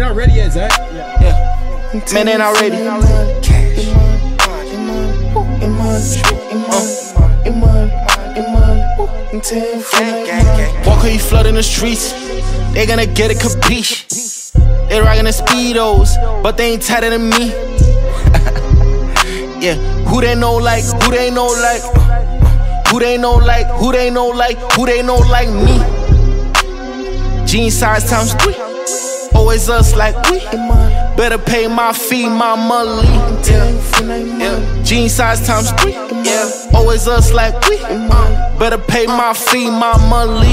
not ready yet, Zach. Yeah. Man, they not ready. Cash. Walk on you flood in the streets. They gonna get a capiche. They rockin' the speedos, but they ain't tighter than me. Yeah, who they know like, who they know like, who they know like, who they know like, who they know like me. Jean size times 3, always us like we. Better pay my fee, my monthly. Yeah. Jean size times 3, yeah. Always us like we. Better pay my fee, my monthly.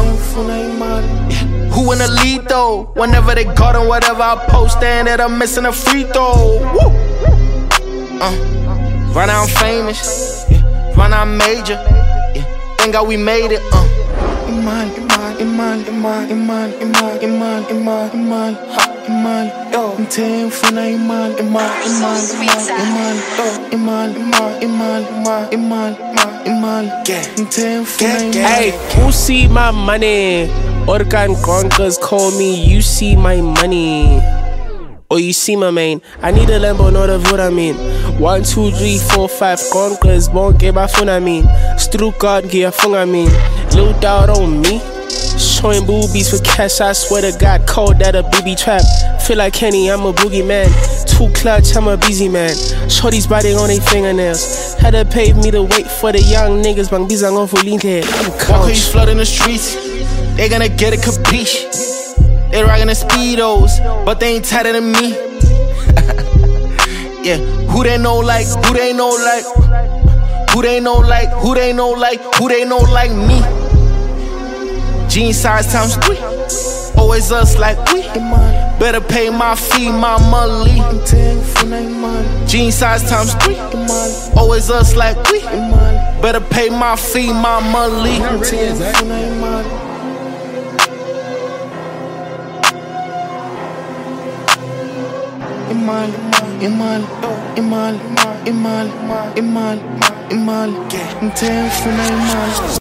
Who in the lead though? Whenever they got on whatever I post, and that I'm missing a free throw. Woo. Right now I'm famous, right now I'm major. Thank God we made it. Hey, who see my money? Orkan Gronkers call me, you see my money. Oh, you see my main. I need a Lambo, not a vote, I mean. 1, 2, 3, 4, 5 Gronkers, won't get my phone, I mean. Strucard, get a phone, I mean. Loot out on me. Showing boobies for cash, I swear to God, cold that a baby trap. Feel like Kenny, I'm a boogie man. Too clutch, I'm a busy man. Shorty's biting on their fingernails. Had to pay me to wait for the young niggas, bang bizang on for lean head. Walk on you flood in the streets. They gonna get a capiche. They rockin' the speedos, but they ain't tighter than me. Yeah, who they know like, who they know like, who they know like, who they know like, who they know like me. Jean size times 3, always us like we. Better pay my fee, my monthly. Jean size times 3, always us like we. Better pay my fee, my monthly. Not ready yet, Zach. Imal